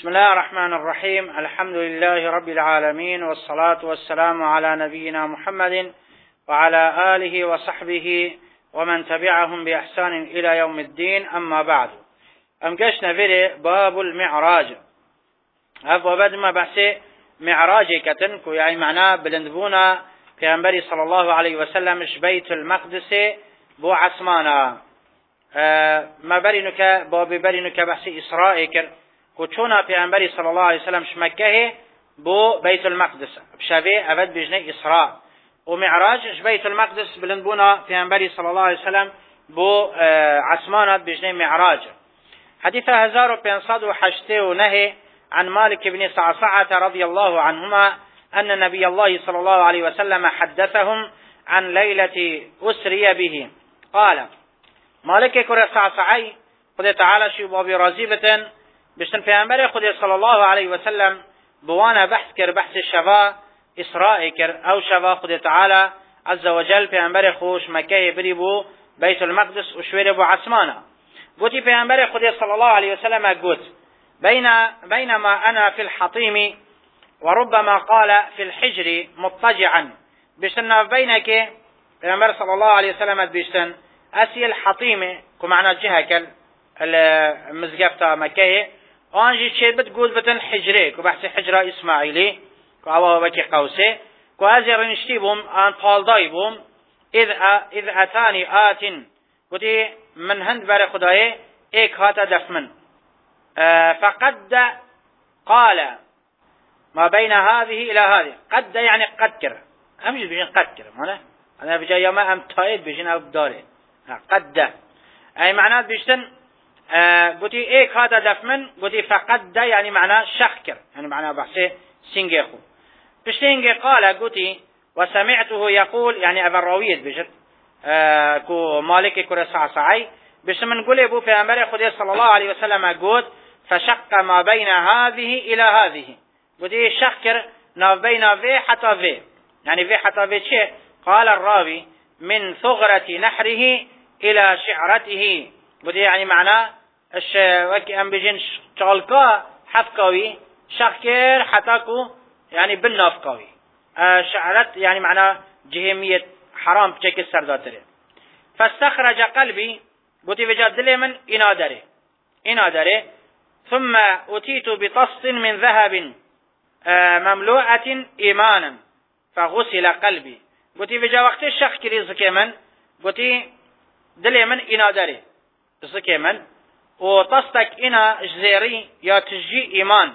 بسم الله الرحمن الرحيم. الحمد لله رب العالمين، والصلاة والسلام على نبينا محمد وعلى آله وصحبه ومن تبعهم بإحسان إلى يوم الدين. أما بعد، أمكشنا في باب المعراج. أبو بدر ما بحثي معراج كتنكو، يعني معناه بلندبونا في أنبري صلى الله عليه وسلم بيت المقدس بو عثمانا. ما برينك باب برينك بحثي إسرائيل كر كوچونا پیامبری صلی الله علیه وسلم مکه بو بیت المقدس بشوی ابد بجنه اسراء و معراج بیت المقدس بلندبونا پیامبری صلی الله علیه وسلم بو عثمانات بجنه معراج. حديث 1589 عن مالك بن صعصعة رضي الله عنهما أن نبي الله صلى الله عليه وسلم حدثهم عن ليلة أسري به. قال مالك كر صعصعي قد تعالى شي بابي رازيبة بشتن پیامبر خود صلی الله علیه و سلم بوانا بحث کر بحث شفا اسراء کر او شفا خود تعالی عز وجل پیامبر خوش مکه بری بو بیت المقدس و شویر بو عثمانه. گوتی پیامبر خود صلی الله علیه و سلم گوت بينما انا في الحطيم وربما قال في الحجر مضطجعا. بشتن بينك پیامبر صلی الله علیه و سلم بشتن اسی الحطيم کو معنى جهه کل المزقفتا مكه آنجی چه بتقول بتن حجره که بحث حجره اسماعیلی که آواه بکی قوسه که از رنشتی بوم آن پالدای بوم اذ اتانی آتن گوتی من هند بر خدای ایک هاتا دفمن فقد قال ما بين هذه الى هذه. قد يعني قد كر همجد بجين قد كر مانا انا بجا يوم ام تايد بجين او داره قد اي معنات بيشتن قلتي ايك هذا دفمن قلتي فقد ده يعني معناه شخكر يعني معناه بحثي سنجيخو بشتينجي قال قلتي وسمعته يقول يعني أبراويد بجد كو مالك كرة صعصعي بش من قول ابو في أمر خدي صلى الله عليه وسلم قلت فشق ما بين هذه إلى هذه. قلتي شخكر ناف بين في حتى في يعني في حتى في شيء. قال الراوي من ثغرة نحره إلى شعرته. بدي يعني معناه اش وكي ام بيجين شالكا حفكاوي شخير حتاكو يعني بالنافكاوي شعرت يعني معناه جهمية حرام بشكل سرداتره. فاستخرج قلبي بدي وجد دلي من إنادره ثم أتيت بطست من ذهب مملوءة إيمانا فغسل قلبي. بدي وجد وقت الشخ كريز كمان بدي دلي من إنادره زكي من وتصدق إنا جزيري يا تجي إيمان.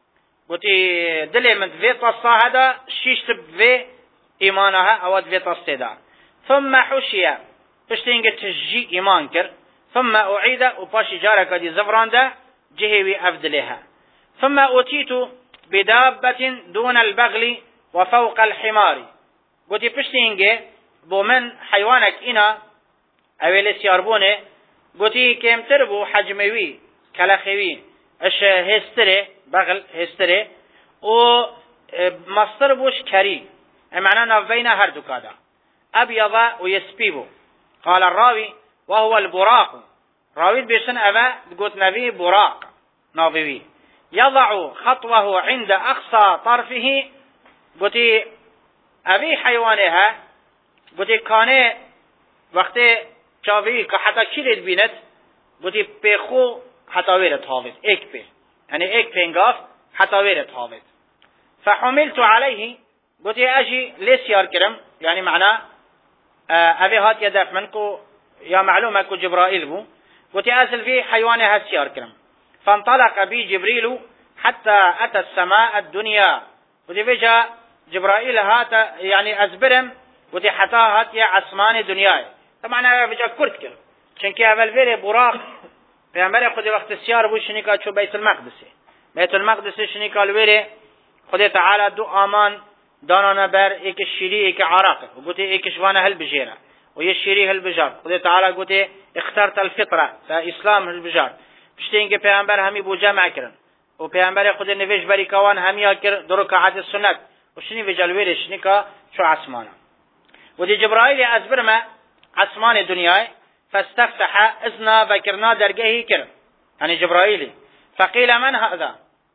قلتي دلي من في تصا هذا شيشتب في إيمانها أو في تصدا ثم حشيا اشتينك تجي إيمان كر ثم أعيد وباشي جارك دي زفران ده جهوي أفدلها. ثم أتيت بدابة دون البغل وفوق الحمار. قلتي بشتينك بومن حيوانك إنا أولي سياربونه قلتي كم تربو حجموي كلاخوي اش هستري بغل هستري و مصدر بوش كري معناه نافين هر دكادا ابيض ويسبيبو. قال الراوي وهو البراق. راوي بيشن ابا قلت نبي براق نافوي يضع خطوه عند اقصى طرفه. قلتي ابي حيوانها قلتي كان وقت چاوی که حتی کلید بیند بودی پیخو حتی ویرت حافظ ایک پی یعنی ایک پینگاف حتی ویرت حافظ. فحملت عليه بودی اجي لسيار کرم يعني معناه ابي هات يدف منكو يا معلومه كو جبرائيل بو بودي ازل في حيوانه هات سيار کرم. فانطلق بي جبريل حتى اتى السماء الدنيا. بودي بيجا جبرائيل هات يعني ازبرم بودي حتى هات يا عثمان دنياي. طبعا انا بجا كرت كر چونكي اول فيري براق پیامبر خود وقت سيار بو شنيكا چو بيت المقدس شنيكا الويري خود تعالى دو امان دانانا بر ایک شیری ایک عراق وقلت ایک شوانه هل بجيره وهي الشيري هل بجار. خود تعالى قلت اخترت الفطره فاسلام هل بجار. بشتينگه پیامبر همي بو جمع کرن و پیامبر خود نویش بری کوان همي کر درو رکعات السنت و شني بجال ويري شنيكا شو عثمانه. ودي جبرائيل ازبرما عثمان الدنيا فاستفتح اذنا بكرنا درجه كر يعني جبرائيل. فقيل من هذا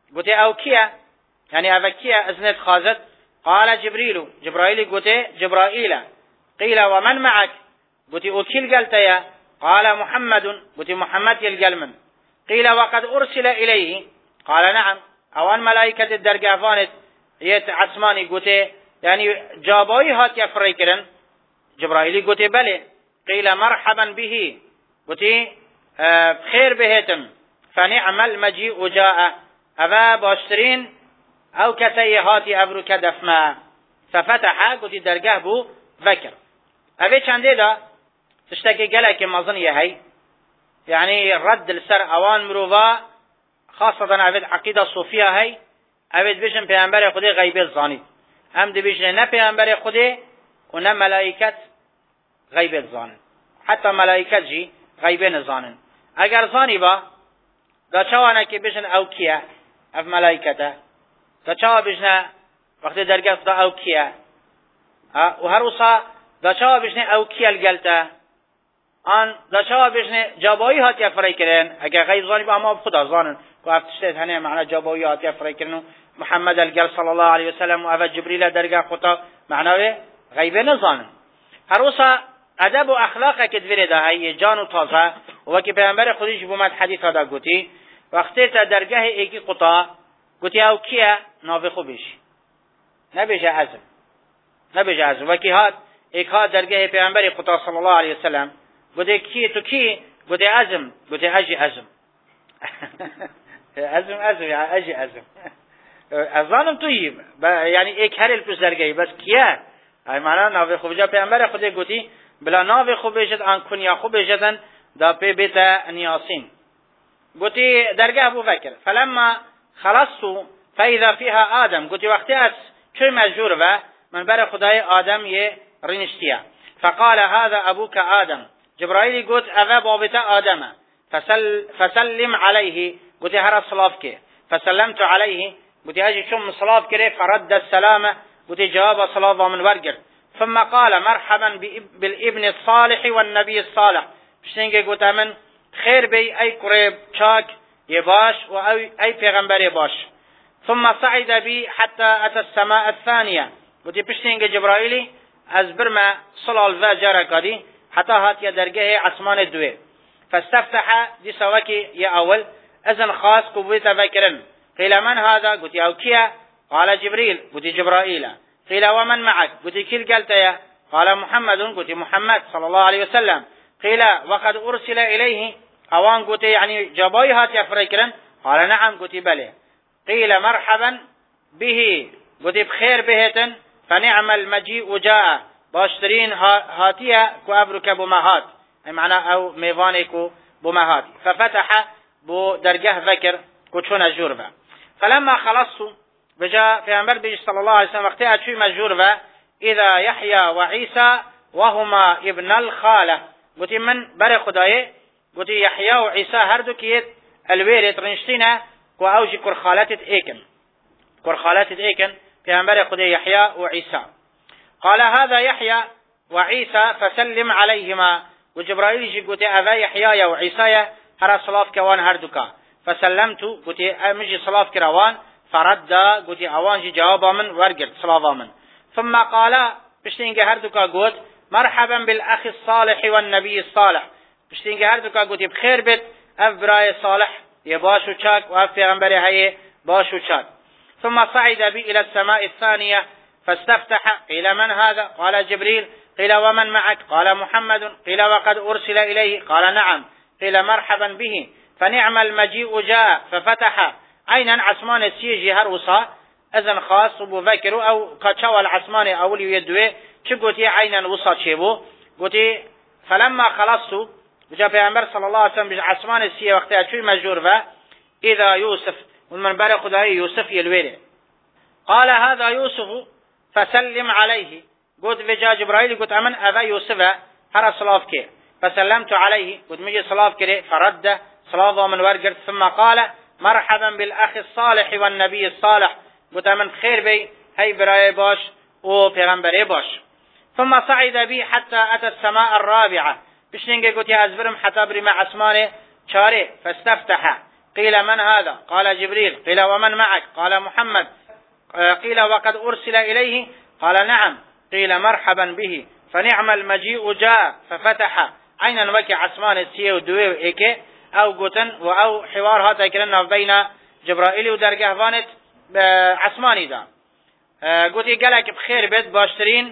قلت او كيا يعني افكيا ازنت خازت قال جبرائيل قلت جبرائيل قيل ومن معك قلت اوكيل قلت يا قال محمد قلت محمد يلقلمن قيل وقد ارسل اليه قال نعم اوان ملائكة الدرجة فانت يت عثماني قلت يعني جابوي هات يفريكرن جبرائيل قلت بلي قيل مرحبا به قلت بخير بهتم فنعم المجيء جاء أبا باشترين أو كسيهاتي أبرك دفما ففتح قلت درجه بو ذكر أبي چنده دا تشتكي قلق مظنية هاي يعني رد السر أوان مروفا خاصة أبي عقيدة الصوفية هاي أبي بيشن پیغمبر خودي غيبه الزاني هم دي بيشن نه پیغمبر خودي و نه ملائكت غيبه الزانن حتى ملائكت جي غيبه نزانن اگر زاني با دا چوانا که بيشن او كيا اف ملائكته دا چوا بيشن وقت درگاه دا او كيا و هر وصا دا چوا بيشن او كيا الگلته آن دا چوا بيشن جابایی هات يفرای کرن اگر غیب زانی با اما خدا زانن که افتشتید هنه معنی جابایی هات يفرای کرن محمد الگل صلى الله عليه وسلم و افت جبريل درگاه خطا معنی غیبه نزانن هر وصا ادب و اخلاق که دویره ده هی جان و تازه و که پیامبر خودش بومد حدیث دا گوتی وقتی تا درگاه ایکی قطا گوتی او کیه ناوی خوبش نبیشه عزم و که هات ایک ها درگاه پیامبر قطا صلی الله علیه وسلم گوتی کی تو کی گوتی عزم گوتی اجی عزم عزم اجی عزم ازانم تویی یعنی ایک هر الپس درگاهی بس کیه ای معنی ناوی خوبجا پیامبر خودی گوتی بلا ناوی خوب بجد آن کنیا خوب بجدن دا پی بیتا نیاسین قلت درگاه ابو بكر فلما خلصت فاذا فيها آدم قلت وقتی از چه مجبور و من بر خدای آدم یه رنشتیا فقال هذا ابوك آدم جبرائيل قلت اذا بابتا آدم فسلم عليه قلت هر صلاف که فسلمت عليه قلت اجي شم صلاف كره فرد السلام قلت جواب صلاف ومن ورقر ثم قال مرحبا بالابن الصالح والنبي الصالح بشتنگه قلت من خير بي اي قريب چاك يباش و اي پیغمبر يباش ثم صعد بي حتى اتى السماء الثانية قلت بشتنگه جبرائيلي از برما صلال و جاركادي حتى هات يدرگه عثمان دوه فاستفتح دي سواكي يا اول اذن خاص قبوت فكرن قيل من هذا قلت او كيا قال جبريل قلت جبرائيل قيل ومن معك قلت كيل قلت يا قال محمد قلت محمد صلى الله عليه وسلم قيل وقد ارسل اليه اوان قلت يعني جباي هات يفريكرن قال نعم قلت بله قيل مرحبا به قلت بخير بهتن فنعم المجيء جاء باشترين هاتيا كو ابرك بمهات اي معنى او ميوانكو بمهات ففتح بو درجه ذكر كو چون جوربا فلما خلصت بجاء في امر بيج صلى الله عليه وسلم وقتها شو مجوربا اذا يحيى وعيسى وهما ابن الخاله قلت من بر خدايه قلت يحيى وعيسى هر دو كيت الويرت رنشتينا كو اوجي كرخالات ايكن پیامبر خدا يحيى وعيسى قال هذا يحيى وعيسى فسلم عليهما وجبرائيل جي قلت اذا يحيى وعيسى هر صلاف كوان هر دوكا فسلمت قلت امجي صلاف كروان فرد قلت اوان جي جوابا من ورقر صلافا من ثم قال بشتينك هر دوكا قلت مرحبا بالاخ الصالح والنبي الصالح بشتينك هر دوكا قلت بخير بيت اف براي صالح يباشو چاك واف پیغمبر هي باشو چاك ثم صعد بي الى السماء الثانية فاستفتح قيل من هذا قال جبريل قيل ومن معك قال محمد قيل وقد ارسل اليه قال نعم قيل مرحبا به فنعم المجيء جاء ففتح عينا عثمان السيجي هروسا اذن خاص ابو بكر او قچوا العثمان اولي يدوي چه قوتي عينا وصا چيبو قوتي فلما خلصت جاء پیغمبر صلى الله عليه وسلم عثمان السيجي وقتها چوي مجور و اذا يوسف ومن بار خدای يوسف يلويله قال هذا يوسف فسلم عليه قلت وجاء جبرائيل قلت امن ابا يوسف هر صلاف كي فسلمت عليه قلت مجي صلاف كي فرد صلاف ومن ورقر ثم قال مرحبا بالاخ الصالح والنبي الصالح قلت امن خير بي هي براي باش و پیغمبر باش ثم صعد بي حتى اتى السماء الرابعة بشنگه قلت يا ازبرم حتى بري مع اسمان چاره فاستفتح قيل من هذا؟ قال جبريل. قيل ومن معك؟ قال محمد. قيل وقد أرسل إليه؟ قال نعم. قيل مرحبا به فنعم المجيء جاء ففتح. عينا وكي عثمان السيو دويو إيكي أو قوتن أو حوار هاتا كلنا بين جبرائيل ودرجه فانت عثماني دا قوتي قالك بخير بيت باشترين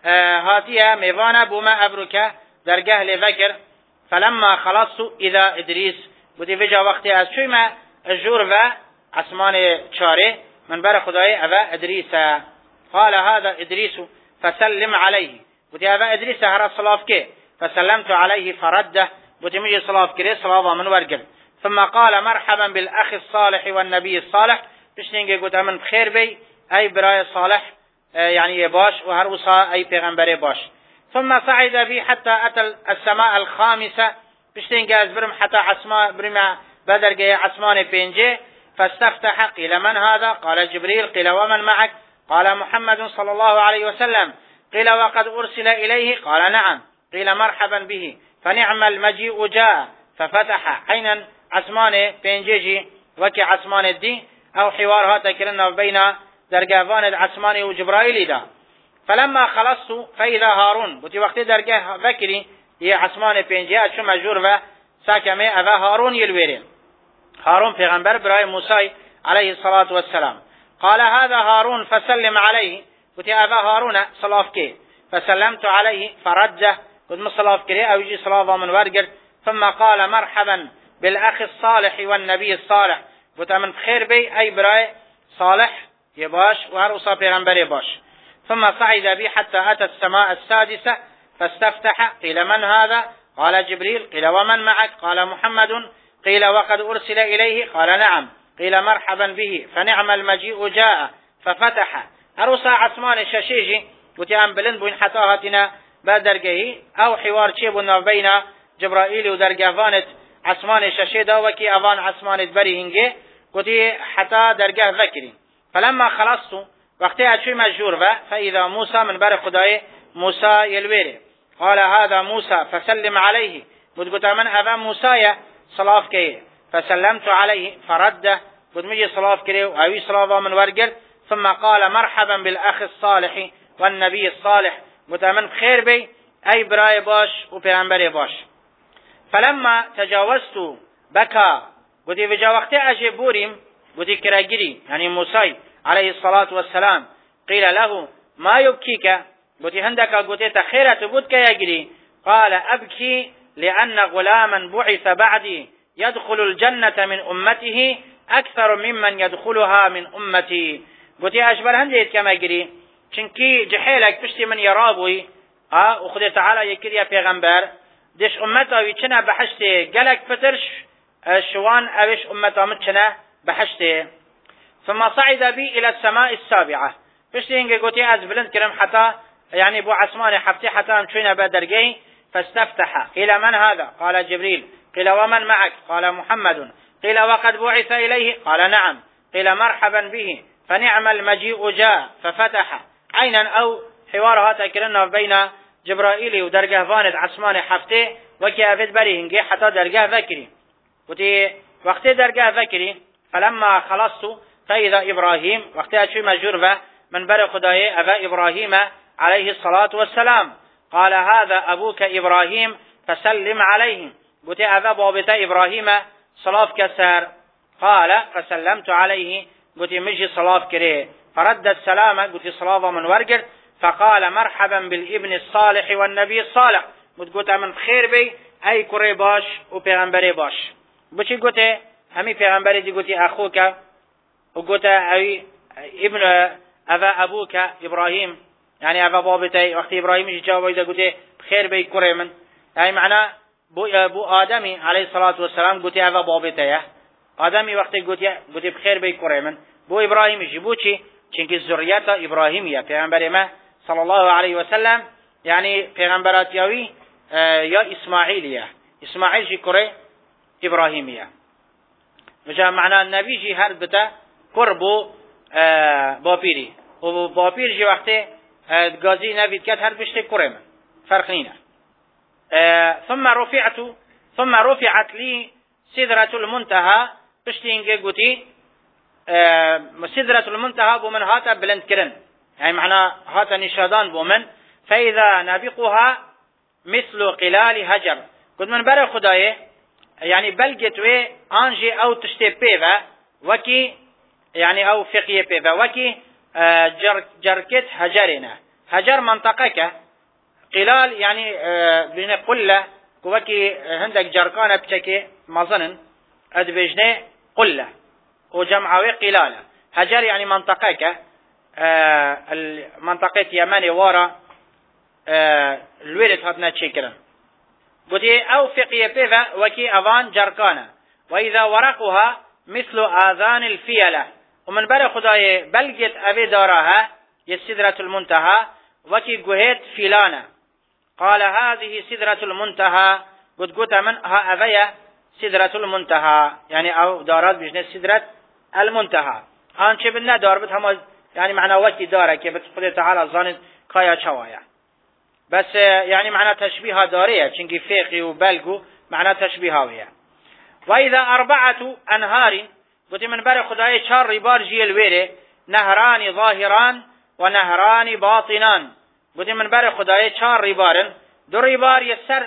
هاتيها ميفانا بوما أبركة درجه لذكر. فلما خلصت إذا إدريس قوتي فيجا وقتي از شوي ما الجور و عثمان شاري من بر خداي أبا إدريس. قال هذا إدريس فسلم عليه. قوتي أبا إدريس هرى الصلاة كي فسلمت عليه فرده. قوتي مجي صلاة كري صلاة من ورقل. ثم قال مرحبا بالأخ الصالح والنبي الصالح. بشنينجي قوتي من بخير بي أي براي صالح يعني باش وهروسا أي پیغمبر باش. ثم صعد بي حتى أتى السماء الخامسة. بشتين قاز برم حتى عسمان برم بدر جاي عسمان بينجي فاستفتح. قيل من هذا؟ قال جبريل. قيل ومن معك؟ قال محمد صلى الله عليه وسلم. قيل وقد أرسل إليه؟ قال نعم. قيل مرحبا به فنعم المجيء جاء ففتح. عينا عسمان بينجي وكي عسمان الدين أو حوار هاتا كلنا بين درجان عثماني وجبرائيل دا. فلما خلصت فإذا هارون. بوتي وقت درجه ذكري هي عثمان بينجي شو مجور و ساكمه أبا هارون يلويرين. هارون پیغمبر براي موسى عليه الصلاة والسلام. قال هذا هارون فسلم عليه. بوتي أبا هارون صلاف كي فسلمت عليه فرده. قد مصلاف كي أو يجي صلاة من ورقر. ثم قال مرحبا بالأخ الصالح والنبي الصالح. بوتا من خير بي أي براي صالح يباش وهروصا پیغمبر يباش. ثم صعد بي حتى أتى السماء السادسة فاستفتح. قيل من هذا؟ قال جبريل. قيل ومن معك؟ قال محمد. قيل وقد أرسل إليه؟ قال نعم. قيل مرحبا به فنعم المجيء جاء ففتح. هروصا عثمان الشاشيجي وتيان بلند بوين حتى هاتنا بدرجه أو حوار شيبنا بين جبرائيل ودرجافانت عثمان الشاشي دا وكي أفان عثمان تبري هنجي قلت حتى درجه ذكري. فلما خلصت وقتها شوي مجور فإذا موسى من بر خداي موسى يلويري. قال هذا موسى فسلم عليه. قلت من أبا موسى صلاف كي فسلمت عليه فرده. قلت مجي صلاف كي وأوي صلاة من ورقل. ثم قال مرحبا بالأخ الصالح والنبي الصالح. قلت من خير بي أي براي باش وبيعنبري باش. فلما تجاوزت بكى. قلت في جا وقت أجيب بوريم قلت كراجري يعني موسى عليه الصلاة والسلام. قيل له ما يبكيك؟ قلت هندك قلت تخيرة تبودك يجري. قال أبكي لأن غلاما بعث بعدي يدخل الجنة من أمته أكثر ممن يدخلها من أمتي. قلت أشبال هنديت كما يجري چنكي جحيلك بشتي من يرابوي وخذ تعالى يكري يا پیغمبر دش أمتا ويچنا بحشتي قالك فترش شوان أوش أمتا متشنا بحشتي. ثم صعد بي إلى السماء السابعة. بشتي إنك قلتي أزبلند كرم حتى يعني بو عثمان حفتي حتى امشوين بدرجي فاستفتح. قيل من هذا؟ قال جبريل. قيل ومن معك؟ قال محمد. قيل وقد بعث إليه؟ قال نعم. قيل مرحبا به فنعم المجيء جاء ففتح. عينا أو حوار هاتا كلنا بين جبرائيل ودرجه فاند عثمان حفتي وكي أفد بريهنجي حتى درجه ذكري. وقت درجه ذكري فلما خلصت فإذا إبراهيم. وقت أشوي مجربة من بر خداي أبا إبراهيم عليه الصلاة والسلام. قال هذا أبوك إبراهيم فسلم عليه. قلت أبا بابتا إبراهيم صلاة كسر. قال فسلمت عليه. قلت مجي صلاة كريه فرد السلام. قلت صلاة من ورقر. فقال مرحبا بالابن الصالح والنبي الصالح. قلت من خير بي أي كري باش وبيغمبري باش. بشي قلت همي بيغمبري دي قلت أخوك وقلت أي ابن أبا أبوك إبراهيم يعني أبا بابتي. وقت إبراهيم يجي جاوب إذا قلت بخير بي كري من يعني معنى بو آدمي عليه الصلاة والسلام قلت أبا بابتي آدمي وقت قلت بخير بي كري من بو إبراهيم يجي بو چي چنك الزريات إبراهيمية پیغمبر ما صلى الله عليه وسلم يعني پیغمبرات يوي يا إسماعيلية. إسماعيل جي كري إبراهيمية. وجاء معنى النبي جي هرد بتا قربو بابيري وبابير جي وقت غازي نبي كات هرد بشتي كريم فرق نينا. ثم رفعت لي سدرة المنتهى بشتينجي قوتي سدرة المنتهى بومن هاتا بلند كرن يعني معنى هاتا نشادان بومن فإذا نابقها مثل قلال هجر قد من برا خدايه يعني بلغت وي انجي او تشتي بيفا وكي يعني او فقيه بيفا وكي جركت هجرنا هجر منطقك قلال يعني بين قلة وكي عندك جركانة بشكي مظنن ادبجنه قلة وجمعوي قلالة هجر يعني منطقك المنطقة يماني وارا الويلت هاتنا تشكرا قلت او فقيه بيفا وكي اوان جركانة واذا ورقها مثل آذان الفيلة ومن برا خداي بلغت ابي دارها يسدرة المنتهى وكي قهيت فيلانة قال هذه سدرة المنتهى قلت من ها أبيا سدرة المنتهى يعني أو دارات بجنة سدرة المنتهى هان چه بنا دار بت هم يعني معنى وكي داره كي بتقول تعالى ظانت كايا شوايا بس يعني معنى تشبيه دارية چنكي فيقي وبلغو معنى تشبيه ويا وإذا 4 أنهار قلت من بر خداي 4 ربار جيل ويره نهران ظاهران ونهران باطنان قلت من بر خداي 4 ربارن 2 ربار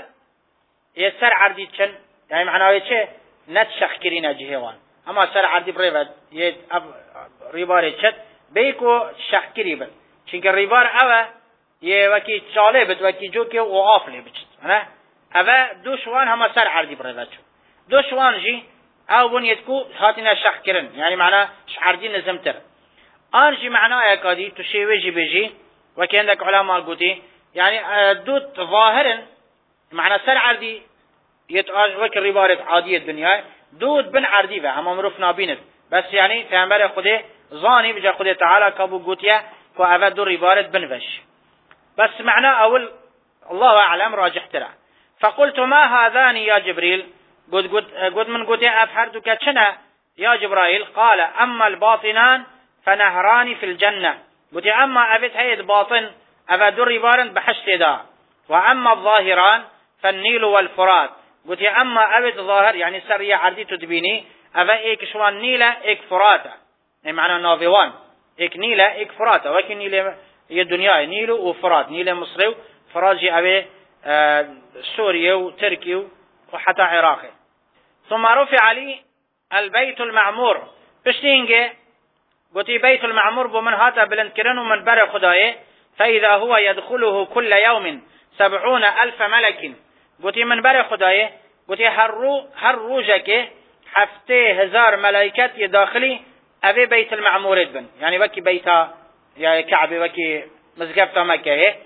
يسر عردي چن يعني معناه چه نتشخ كرينا جهوان اما سر عردي بريفد يه ربار چت بيكو شخ كريبن چنك ربار اوه يه وكي چاله بد وكي جو كي وقاف لي بچت انا اوه 2 شوان هما سر عردي بريفد 2 شوان جي او بنيتكو هاتنا شخ كرن يعني معناه عردي نزمتر انجي معناه يكادي تشيوجي بيجي وكي عندك علماء قوتي يعني دوت ظاهرا معنى سر عردي وك الربارة عادية الدنيا دود بن عردي بها هم مروف نابينت بس يعني پیغمبر خود ظاني بجا خود تعالى كابو قوتيا كو اوه 2 ربارة بنفش بس معنى اول الله اعلم راجح ترى فقلت ما هذان يا جبريل قد من قوتيا افحردك چنا يا جبرائيل قال اما الباطنان فنهران في الجنة قلت اما افت هيد باطن اوه 2 ربارة بحشت دا واما الظاهران فالنيل والفرات قلت اما ابد ظاهر يعني سريع عردي تدبيني افا ايك شوان نيلة ايك فراتا يعني معنى نافوان ايك نيلة ايك فراتا وكي نيلة هي الدنيا نيل وفرات نيلة مصري فرات جي ابي سوريا وتركيا وحتى عراقي ثم رفع لي البيت المعمور بشتينجي قلت بيت المعمور بمن هاتا بلندكرن ومن بر خدايه فاذا هو يدخله كل يوم 70,000 ملك قلت من بر خدايه قلت هر روجك 7,000 ملائكة يداخلي ابي بيت المعمور بن يعني وكي بيتا يا كعبه وكي مسقفة مكة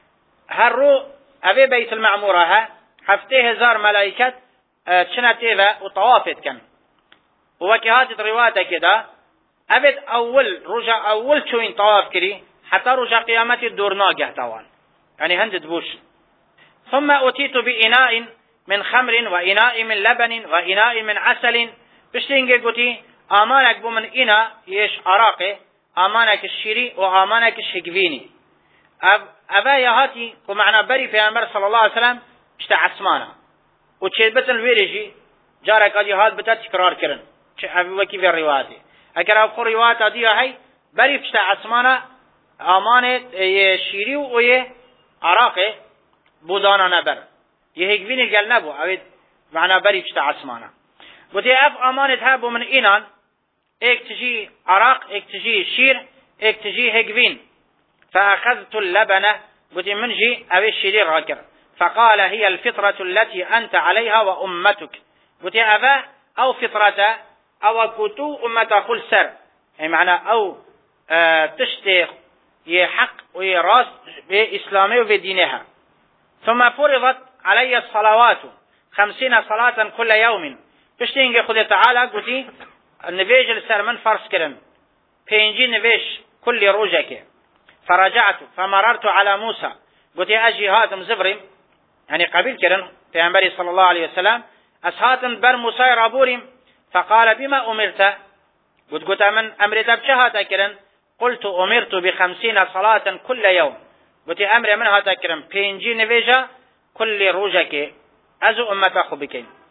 هر ابي بيت المعمور ها 7,000 ملائكة شنتيفا وطوافت كان وكي هات روايته كده ابد اول رجع اول شوين طواف كري حتى رجع قيامتي الدور ناقه توان يعني هندد بوش ثم أتيت بإناء من خمر وإناء من لبن وإناء من عسل بشتينجي قلتي آمانك بمن إنا يش عراقي آمانك الشيري وآمانك الشكفيني أبا يهاتي ومعنا بري في أمر صلى الله عليه وسلم اشتا عسمانا وشيبتن الويرجي جارك أدي هات بتا تكرار كرن أبي وكي في الرواياتي أكرا أبخور روايات أدي هاي بري اشتا عسمانا آمانة الشيري ويه عراقي بودانا نبر يهيك فيني قال نبو اويد معنا بري بشتا عسمانا بودي اف امانت هابو من اينان ايك تجي عراق ايك تجي شير ايك تجي هيك فاخذت اللبنة بودي منجي اوي الشيرير راكر فقال هي الفطرة التي انت عليها وامتك بودي افا او فطرة او كتو امتا كل سر يعني معنى او تشتيخ يحق ويراس بإسلامي وفي دينها ثم فرضت علي الصلوات 50 صلاة كل يوم بشتينجي خذ تعالى قلتي النبيج السرمن فرس كرم بينجي نبيش كل روجك فرجعت فمررت على موسى قلتي أجي هاتم زبرم يعني قبيل كرم في صلى الله عليه وسلم أسهاتم بر موسى رابورم فقال بما أمرت قلت من أمرت بشهات كرم قلت أمرت ب50 صلاة كل يوم قلت أمر من هذا كرم بينجي نبيجا كل روجك أزو أمتا خبكين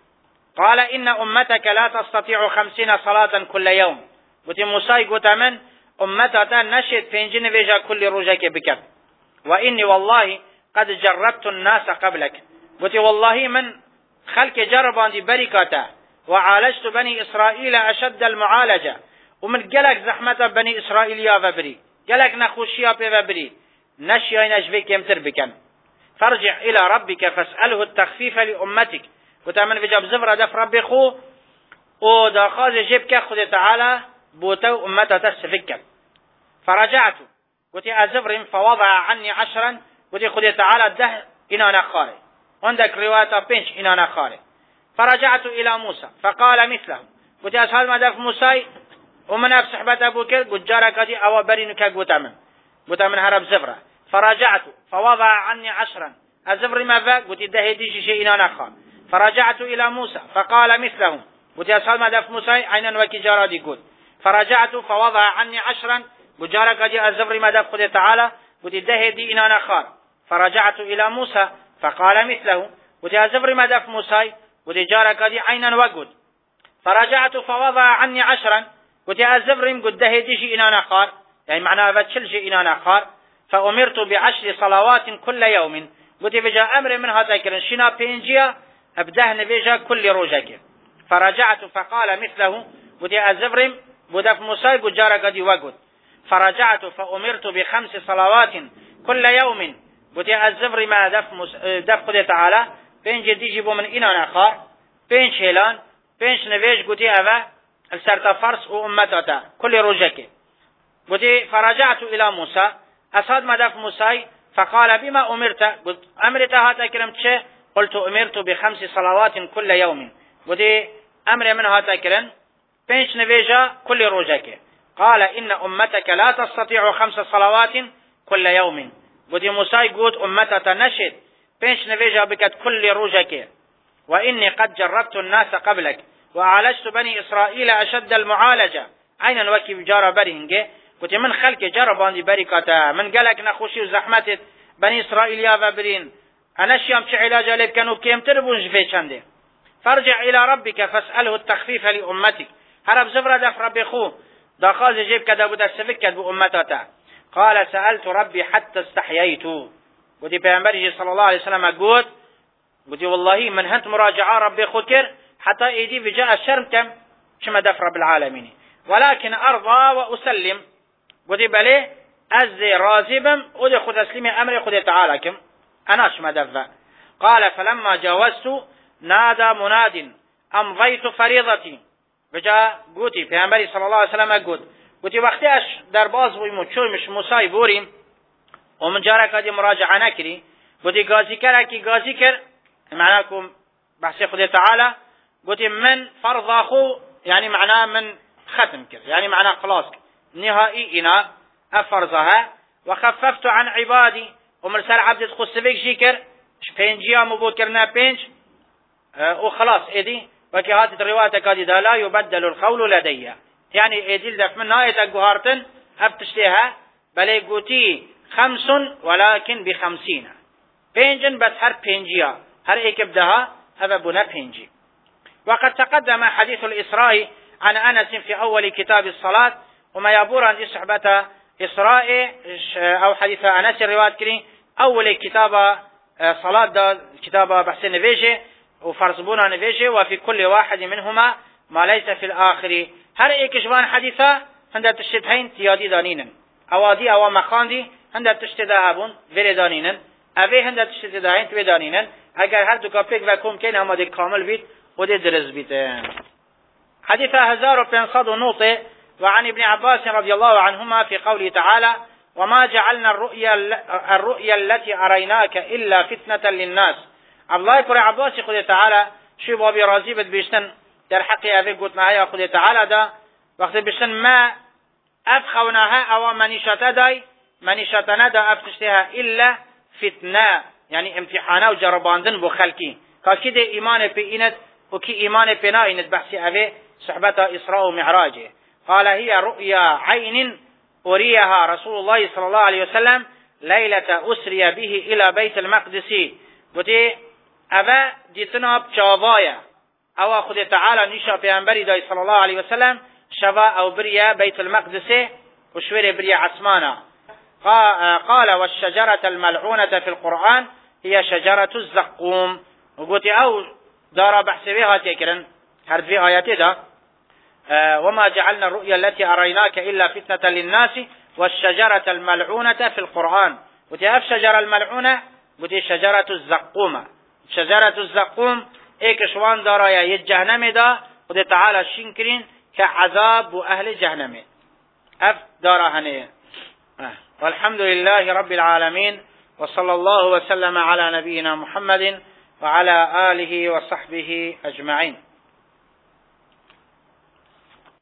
قال إن أمتك لا تستطيع 50 صلاة كل يوم. قلت موسى قلت من أمتها نشد بينجن فيجا كل روجك بكر، وإني والله قد جربت الناس قبلك. قلت والله من خلق جربان دي بركاته، وعالجت بني إسرائيل أشد المعالجة، ومن قلق زحمة بني إسرائيل يا فبري قلق نخوشيا بفبري نشيا نجفيك يمتر بكم. فارجع إلى ربك فاسأله التخفيف لأمتك. قلت من في جاب زفرة دف ربي خو وداخاز جيبك خذ تعالى بوتو أمته تسفك. فرجعت قلت أزفر فوضع عني 10. قلت خذ تعالى ده إن أنا خارج، عندك رواية بينش إن أنا خارج. فرجعت إلى موسى فقال مثله. قلت أسهل ما دف موسى ومن أف صحبة أبو كر قلت جارك دي أو برينك قلت من هرب زفرة. فرجعت فوضع عني 10. الزفر ما فاق قلت ده دي شيء إن أنا خارج. فرجعت إلى موسى فقال مثله. قلت أسهل ما دف موسى عينا وكي جارا دي قلت. فرجعت فوضع عني 10. قلت جارك دي الزفر ما دف خذ تعالى قلت ده دي إن أنا خارج. فرجعت إلى موسى فقال مثله. قلت الزفر ما دف موسى قلت جارك دي عينا وقلت. فرجعت فوضع عني 10. قلت الزفر قلت ده دي شيء إن أنا خارج، يعني معناها بتشل شيء إن أنا خارج. فأمرت ب10 صلوات كل يوم. قلت بجاء أمر منها تكرن شنا بينجيا أبدهن بيجا كل روجك. فرجعت فقال مثله. قلت الزفر بدف موسى قلت جارك دي وقلت. فرجعت فأمرت ب5 صلوات كل يوم. قلت الزفر ما دف قد تعالى بينج ديجيبو من إنا نخار بينج هيلان بينج نبيج. قلت أفا السرطة فرس وأمتها كل روجك. قلت فرجعت إلى موسى أصاد ما دف موسى فقال بما أمرت. قلت أمرت هاتا كرمت شيء. قلت أمرت ب5 صلوات كل يوم. قلت أمر من هاتا كرم بينج نبيجا كل روجك. قال إن أمتك لا تستطيع 5 صلوات كل يوم. قلت موسى قلت أمتها نشد بينش نبيجا بكت كل روجك، وإني قد جربت الناس قبلك وعالجت بني إسرائيل أشد المعالجة. عينا وكي بجارة برهنجي. قلت من خلق جربان دي بركاته من قلق نخوشي وزحمة بني إسرائيل يا فبرين أنا شيام شي علاجة لب كانوا كيم تربون جفي چنده. فارجع إلى ربك فاسأله التخفيف لأمتك. هرب زفرة دف ربي خو داخاز جيب كده بدا سفكت بأمتها. قال سألت ربي حتى استحييت. قلت بيعنبري صلى الله عليه وسلم قلت والله من هنت مراجعة ربي خكر حتى ايدي بجاء الشرم كم شما دف رب العالمين، ولكن أرضى وأسلم. قلت بلي أزي رازبا ودي خد أسلمي أمري خد تعالى كم أنا شما دفع. قال فلما جاوزت نادى مناد أمضيت فريضتي. بجاء قلتي بيعنبري صلى الله عليه وسلم قلت وقتی اش در باز بویم و چویمش موسای بوریم و من جارك هذه مراجعة نكري. قلت قاضي كر معناكم بحثي خذ تعالى. قلت من فرض أخو يعني معناه من ختم كر يعني معناه خلاص نهائي إنا أفرزها. وخففت عن عبادي ومرسل عبد تخص بيك شكر بينجيا مبود كرنا بينج وخلاص إيدي وكي هذه الرواية كادي لا يبدل القول لدي، يعني إديل دف من نهاية الجهارتن هبتشتها بل قوتي 5 ولكن ب50 بينجن بس هر بينجيا هر إكبدها هذا بنا بينجي. وقد تقدم حديث الإسراء عن أنس في أول كتاب الصلاة وما يبور عن صحبة إسراء أو حديث أنس الرواية كري أول كتاب صلاة دا كتاب بحث نبيجي وفرصبونا نبيجي وفي كل واحد منهما ما ليس في الآخر. هر ایک جوان حدیثا هنده تشتهین تیادی دانینن اوادی او مخاندی هنده تشتدهابون ولی دانینن اوه هنده تشتدهین توی دانینن اگر هر دو کپیک و کم کن همه دی کامل بید و دی درز بید. حديث 1509 وعن ابن عباس رضي الله عنهما في قوله تعالى وما جعلنا الرؤيا التي أريناك إلا فتنة للناس. عبد الله كري عباس خد تعالى شو بابي راضي بيشتن در حق أبي قلتنا يا خد تعالى دا وقت بيشتن ما أفخوناها أو منيشتا داي منيشتنا دا أفتشتها إلا فتنة يعني امتحانا وجرباندن بخلقي كاكيد إيمان بإنت وكي إيمان بنا إنت بحثي أبي صحبة إسراء ومعراجه. قال هي رؤيا عين أريها رسول الله صلى الله عليه وسلم ليلة أسري به إلى بيت المقدس. قلت أبا جتنا بشوايا او خود تعالى نشا پیغمبری دای صلی الله علیه وسلم شوا او بریا بیت المقدس وشویر بریا عثمانا. قال والشجرة الملعونة في القرآن هي شجرة الزقوم. وقلت او دار بحث بها تكرن هرد في آياته دا وما جعلنا الرؤيا التي أريناك إلا فتنة للناس والشجرة الملعونة في القرآن. قلت اف شجرة الملعونة قلت شجرة الزقوم. شجرة الزقوم ایک شوان دارا یا جهنم دا قلت تعالى شنكرين كعذاب أهل جهنم اف دارا هنيه. والحمد لله رب العالمين وصلى الله وسلم على نبينا محمد وعلى آله وصحبه أجمعين.